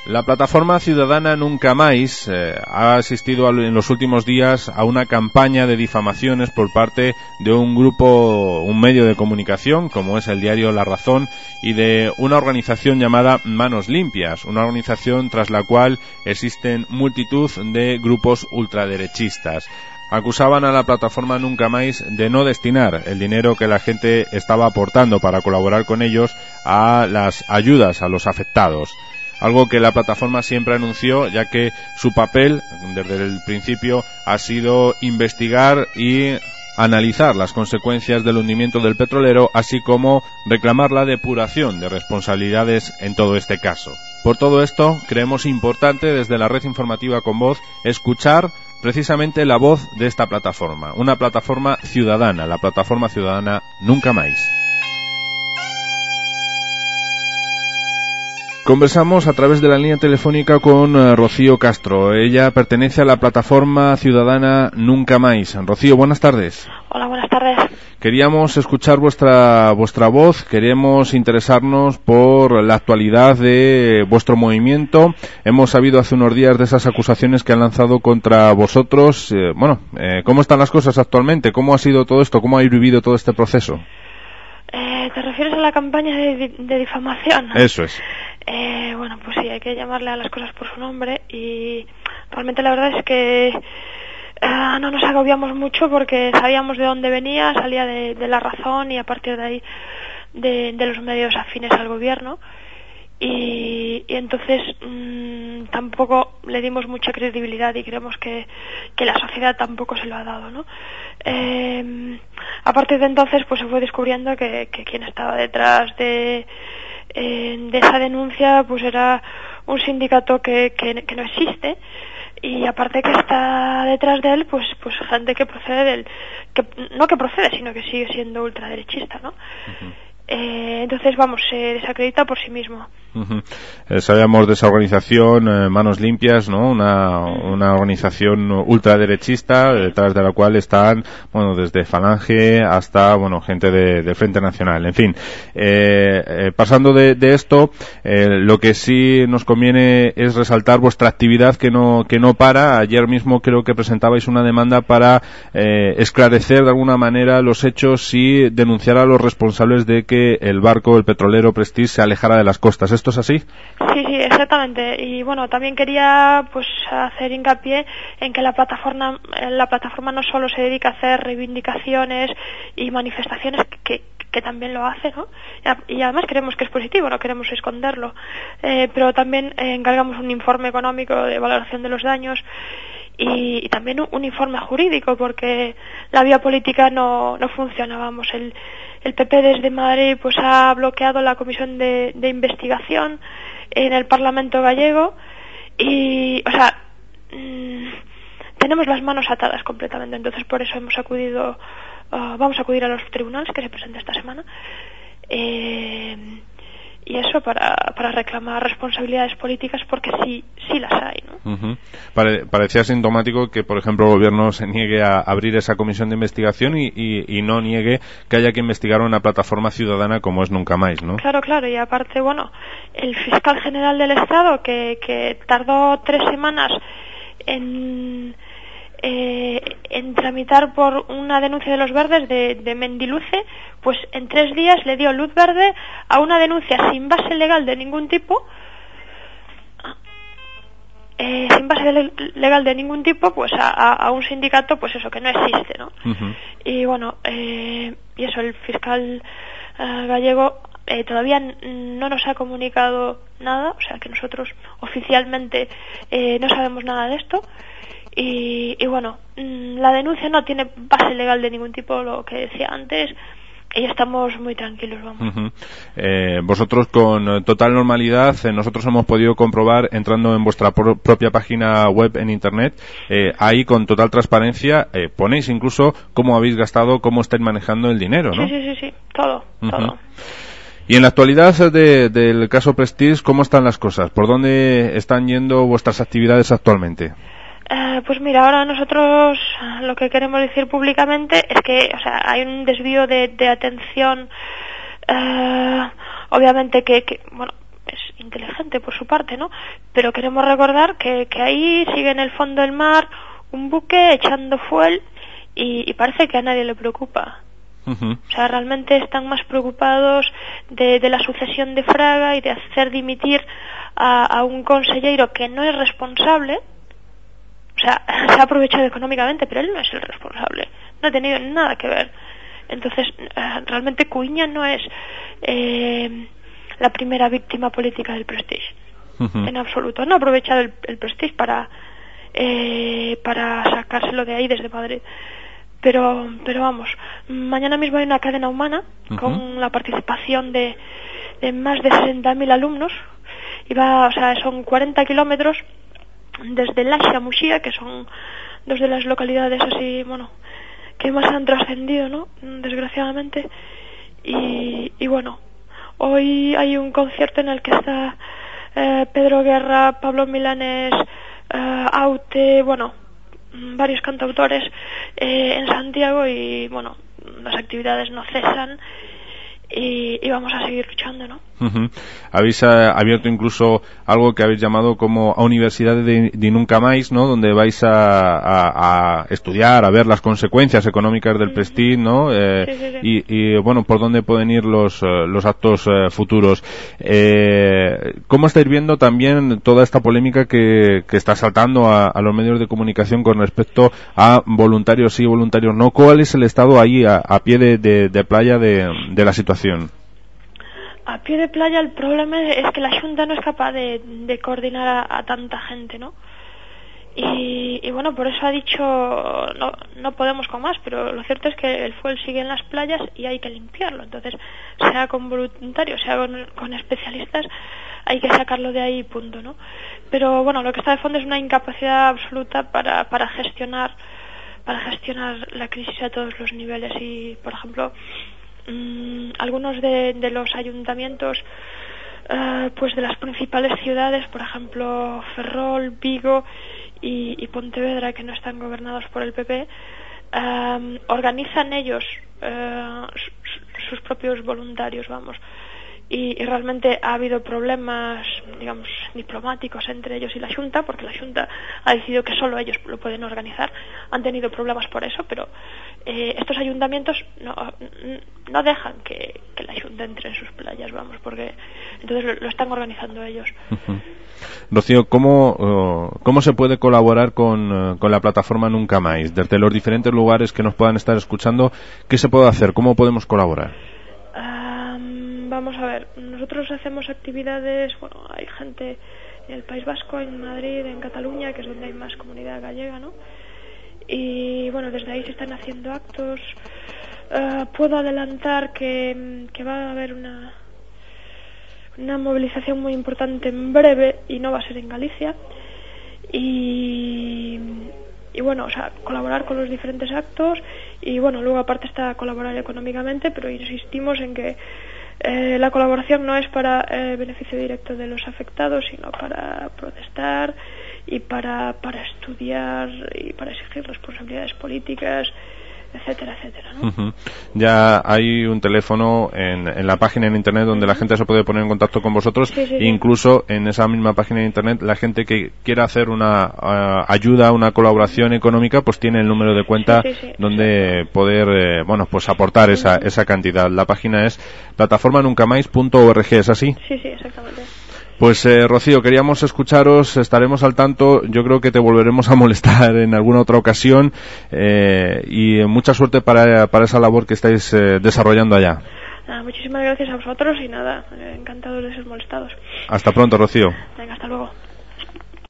La plataforma ciudadana Nunca Máis ha asistido en los últimos días a una campaña de difamaciones por parte de un medio de comunicación, como es el diario La Razón, y de una organización llamada Manos Limpias, una organización tras la cual existen multitud de grupos ultraderechistas. Acusaban a la plataforma Nunca Máis de no destinar el dinero que la gente estaba aportando para colaborar con ellos a las ayudas a los afectados. Algo que la plataforma siempre anunció, ya que su papel desde el principio ha sido investigar y analizar las consecuencias del hundimiento del petrolero, así como reclamar la depuración de responsabilidades en todo este caso. Por todo esto, creemos importante desde la Red Informativa con Voz escuchar precisamente la voz de esta plataforma, una plataforma ciudadana, la plataforma ciudadana Nunca Máis. Conversamos a través de la línea telefónica con Rocío Castro. Ella pertenece a la plataforma ciudadana Nunca Máis. Rocío, buenas tardes. Hola, buenas tardes. Queríamos escuchar vuestra voz, queríamos interesarnos por la actualidad de vuestro movimiento. Hemos sabido hace unos días de esas acusaciones que han lanzado contra vosotros. ¿Cómo están las cosas actualmente? ¿Cómo ha sido todo esto? ¿Cómo habéis vivido todo este proceso? ¿Te refieres a la campaña de difamación? Eso es. Pues sí, hay que llamarle a las cosas por su nombre y realmente la verdad es que no nos agobiamos mucho porque sabíamos de dónde venía, salía de La Razón y a partir de ahí de los medios afines al gobierno y entonces tampoco le dimos mucha credibilidad y creemos que la sociedad tampoco se lo ha dado, ¿no? A partir de entonces pues se fue descubriendo que quien estaba detrás de esa denuncia pues era un sindicato que no existe y aparte que está detrás de él pues gente que procede sino que sigue siendo ultraderechista, ¿no? Uh-huh. Entonces se desacredita por sí mismo. Uh-huh. Sabíamos de esa organización Manos Limpias, ¿no? Una organización ultraderechista detrás de la cual están, desde Falange hasta, gente de Frente Nacional. En fin, pasando de esto, lo que sí nos conviene es resaltar vuestra actividad que no para. Ayer mismo creo que presentabais una demanda para esclarecer de alguna manera los hechos y denunciar a los responsables de que el barco, el petrolero Prestige, se alejara de las costas. ¿Esto es así? Sí, exactamente. Y también quería hacer hincapié en que la plataforma no solo se dedica a hacer reivindicaciones y manifestaciones que también lo hace, ¿no? Y además creemos que es positivo, no queremos esconderlo. Pero también encargamos un informe económico de valoración de los daños y también un informe jurídico porque la vía política no funciona. El PP desde Madrid ha bloqueado la comisión de investigación en el Parlamento gallego y tenemos las manos atadas completamente. Entonces por eso vamos a acudir a los tribunales que se presenta esta semana y eso para reclamar responsabilidades políticas porque sí las hay, ¿no? Uh-huh. Parecía sintomático que, por ejemplo, el gobierno se niegue a abrir esa comisión de investigación y no niegue que haya que investigar una plataforma ciudadana como es Nunca Máis, ¿no? Claro, y aparte, el fiscal general del Estado que tardó 3 semanas en tramitar por una denuncia de los verdes de Mendiluce, pues en 3 días le dio luz verde a una denuncia sin base legal de ningún tipo, pues a un sindicato, pues eso, que no existe, ¿no? Uh-huh. Y eso, el fiscal gallego todavía no nos ha comunicado nada, o sea que nosotros oficialmente no sabemos nada de esto. Y la denuncia no tiene base legal de ningún tipo, lo que decía antes, y estamos muy tranquilos, Uh-huh. Vosotros con total normalidad, nosotros hemos podido comprobar entrando en vuestra propia página web en internet, ahí con total transparencia ponéis incluso cómo habéis gastado, cómo estáis manejando el dinero, ¿no? Sí, todo. Y en la actualidad del caso Prestige, ¿cómo están las cosas? ¿Por dónde están yendo vuestras actividades actualmente? Pues mira, ahora nosotros lo que queremos decir públicamente es que, hay un desvío de atención, obviamente que es inteligente gente por su parte, ¿no? Pero queremos recordar que ahí sigue en el fondo del mar un buque echando fuel y parece que a nadie le preocupa. Uh-huh. O sea, realmente están más preocupados de la sucesión de Fraga y de hacer dimitir a un consellero que no es responsable. O sea, se ha aprovechado económicamente, pero él no es el responsable. No ha tenido nada que ver. Entonces, realmente Cuiña no es la primera víctima política del Prestige. Uh-huh. En absoluto. Han aprovechado el Prestige para sacárselo de ahí desde Madrid. Pero vamos, mañana mismo hay una cadena humana con la participación de más de 60.000 alumnos y son 40 kilómetros desde Lasha a Muxía, que son dos de las localidades así, bueno, que más han trascendido, ¿no? Desgraciadamente. Y bueno, hoy hay un concierto en el que está Pedro Guerra, Pablo Milanés, Aute, bueno, varios cantautores en Santiago y bueno, las actividades no cesan y vamos a seguir luchando, ¿no? Uh-huh. Habéis abierto incluso algo que habéis llamado como a Universidade de Nunca Máis, ¿no? Donde vais a estudiar, a ver las consecuencias económicas del Prestige, ¿no? Sí. Y bueno, por dónde pueden ir los actos futuros. ¿Cómo estáis viendo también toda esta polémica que está saltando a los medios de comunicación con respecto a voluntarios sí, voluntarios no? ¿Cuál es el estado ahí a pie de playa de la situación? A pie de playa el problema es que la Xunta no es capaz de coordinar a tanta gente, ¿no? Y bueno, por eso ha dicho no podemos con más, pero lo cierto es que el fuel sigue en las playas y hay que limpiarlo. Entonces, sea con voluntarios, sea con especialistas, hay que sacarlo de ahí, punto, ¿no? Pero bueno, lo que está de fondo es una incapacidad absoluta para gestionar la crisis a todos los niveles. Y, por ejemplo, algunos de los ayuntamientos pues de las principales ciudades, por ejemplo Ferrol, Vigo y Pontevedra, que no están gobernados por el PP, organizan ellos sus propios voluntarios, vamos. Y realmente ha habido problemas, digamos, diplomáticos entre ellos y la Xunta, porque la Xunta ha decidido que solo ellos lo pueden organizar. Han tenido problemas por eso, pero estos ayuntamientos no dejan que la Xunta entre en sus playas, vamos, porque entonces lo están organizando ellos. Uh-huh. Rocío, ¿cómo se puede colaborar con la plataforma Nunca Máis? Desde los diferentes lugares que nos puedan estar escuchando, ¿qué se puede hacer? ¿Cómo podemos colaborar? Vamos a ver, nosotros hacemos actividades, bueno, hay gente en el País Vasco, en Madrid, en Cataluña, que es donde hay más comunidad gallega, ¿no? Y bueno, desde ahí se están haciendo actos. Puedo adelantar que va a haber una movilización muy importante en breve y no va a ser en Galicia. Y bueno, o sea, colaborar con los diferentes actos y bueno, luego aparte está colaborar económicamente, pero insistimos en que la colaboración no es para beneficio directo de los afectados, sino para protestar y para estudiar y para exigir responsabilidades políticas, etcétera, etcétera, ¿no? Uh-huh. Ya hay un teléfono en la página en internet donde la gente se puede poner en contacto con vosotros. Sí. Incluso en esa misma página de internet la gente que quiera hacer una ayuda, una colaboración económica, pues tiene el número de cuenta donde poder pues aportar esa cantidad. La página es plataformanuncamais.org, ¿es así? Sí, exactamente. Pues Rocío, queríamos escucharos, estaremos al tanto, yo creo que te volveremos a molestar en alguna otra ocasión y mucha suerte para esa labor que estáis desarrollando allá. Muchísimas gracias a vosotros y nada, encantados de ser molestados. Hasta pronto, Rocío. Venga, hasta luego.